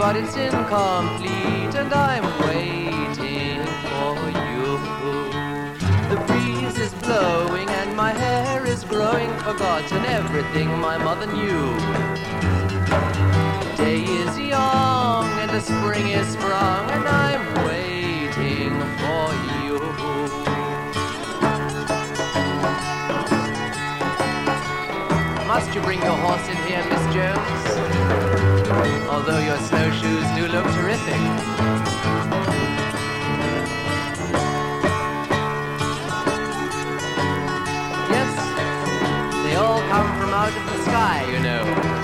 but it's incomplete, and I'm waiting for you. The breeze is blowing and my hair is growing, forgotten everything my mother knew. The day is young and the spring is sprung, and I'm waiting for you. Must you bring your horse in here, Miss Jones? Although your snowshoes do look terrific. Yes, they all come from out of the sky, you know.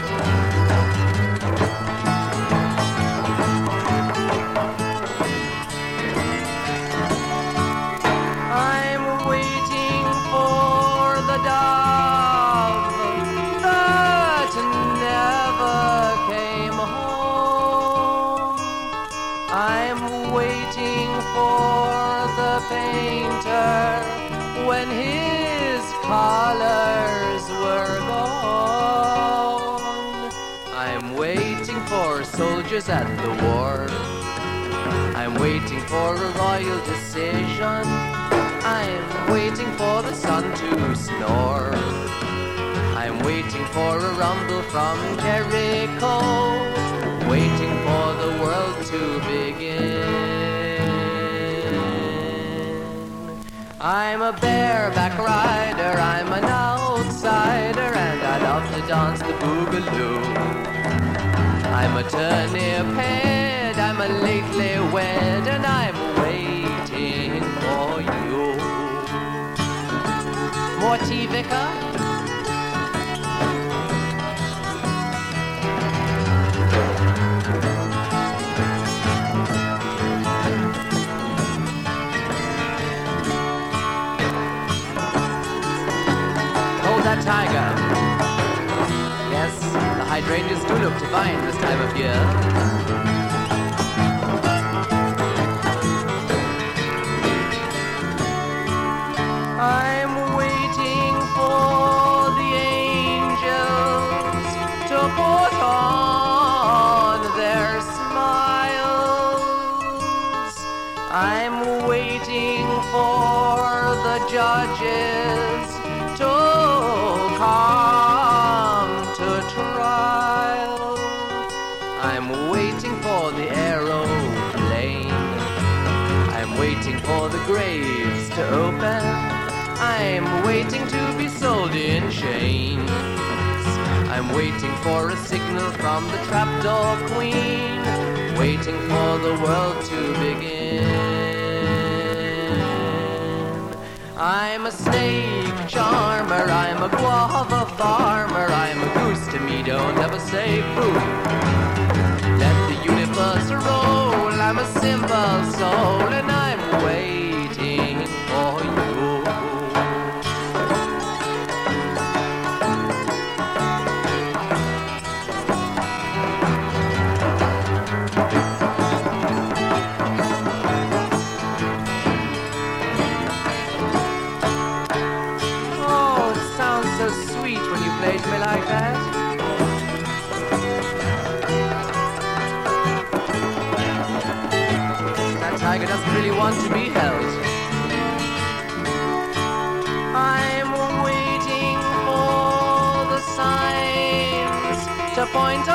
I'm waiting for the dove that never came home. I'm waiting for the painter when his colors were gone. I'm waiting for soldiers at the war. I'm waiting for a royal decision. I'm waiting for the sun to snore. I'm waiting for a rumble from Jericho, waiting for the world to begin. I'm a bareback rider, I'm an outsider, and I love to dance the boogaloo. I'm a turnip head, I'm a lately wed, and I'm waiting for you. More tea, Vicar? Hold that tiger. Yes, the hydrangeas do look divine this time of year. I'm waiting for the angels to put on their smiles. I'm waiting for the judges to come to trial. I'm waiting for the aeroplane. I'm waiting for the graves to open. I'm waiting to be sold in chains. I'm waiting for a signal from the trapdoor queen, waiting for the world to begin. I'm a snake charmer, I'm a guava farmer, I'm a goose to me, don't ever say boo. Let the universe roll, I'm a simple soul, and I'm waiting for you. Play to me like that. That tiger doesn't really want to be held. I'm waiting for the signs to point a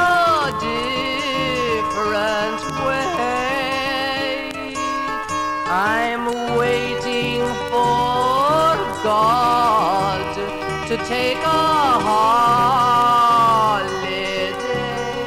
different way. I'm waiting for God to take a holiday.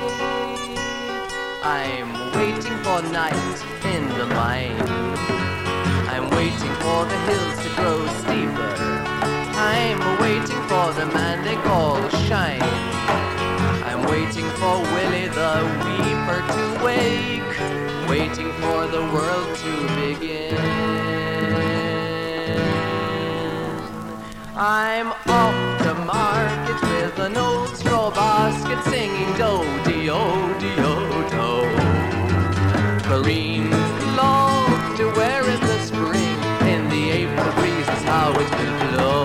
I'm waiting for night in the mine. I'm waiting for the hills to grow steeper. I'm waiting for the man they call Shine. I'm waiting for Willie the Weeper to wake, waiting for the world to begin. I'm off to market with an old straw basket, singing do-de-o-de-o-do. Kareem's love to wear in the spring, in the April breeze is how it will blow.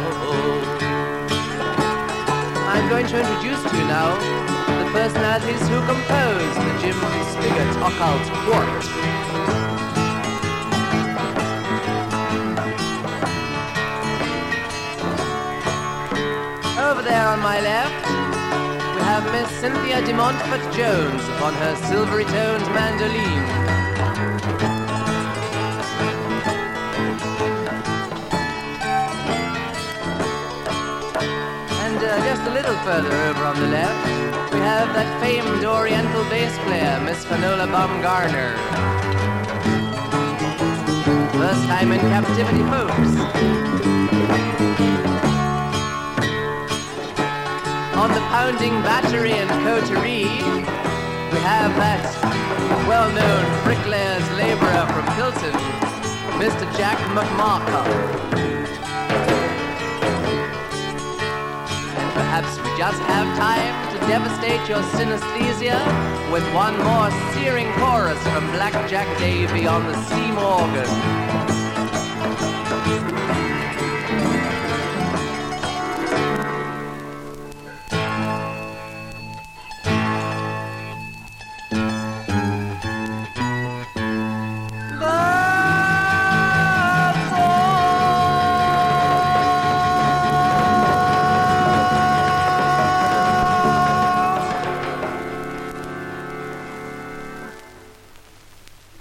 I'm going to introduce to you now the personalities who composed the Jim Spigot occult quart. Over there on my left, we have Miss Cynthia de Montfort-Jones upon her silvery-toned mandolin. And just a little further over on the left, we have that famed Oriental bass player, Miss Finola Baumgartner. First time in captivity, folks. On the pounding battery and coterie, we have that well-known bricklayer's laborer from Hilton, Mr. Jack McMarkle. And perhaps we just have time to devastate your synesthesia with one more searing chorus from Blackjack Davy on the steam organ.